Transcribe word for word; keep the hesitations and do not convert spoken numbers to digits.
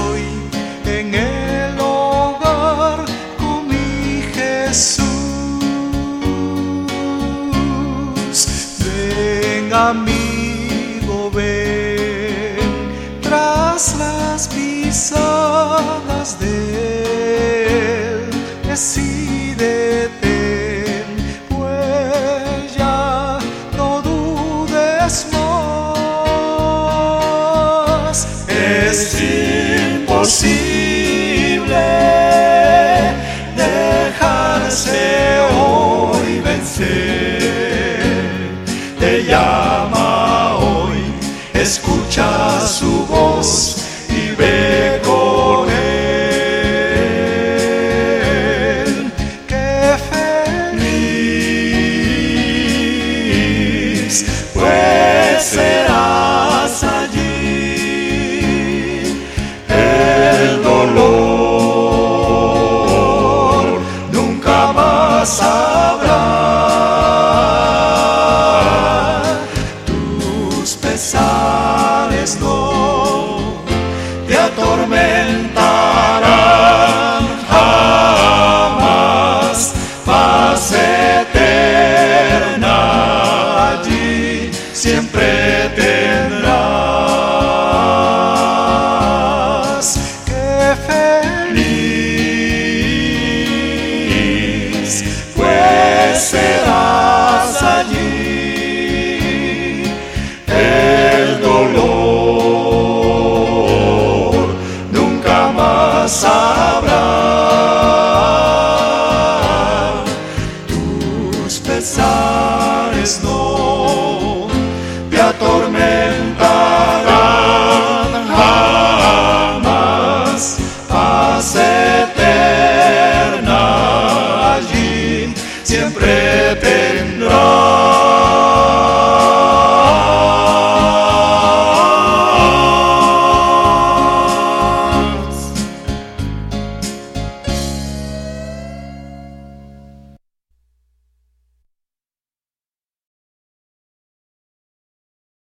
estoy en el hogar con mi Jesús. Ven, amigo, ven, tras las pisadas de Él, decídete, pues ya no dudes más. Es imposible dejarse hoy vencer. Te llama hoy, escucha su voz y ve con Él. Qué feliz pues serás allí. El dolor nunca más habrá. Tus pesares no te atormentarán jamás. Paz eterna allí siempre tendrás. Qué feliz pues serás allí. El dolor nunca más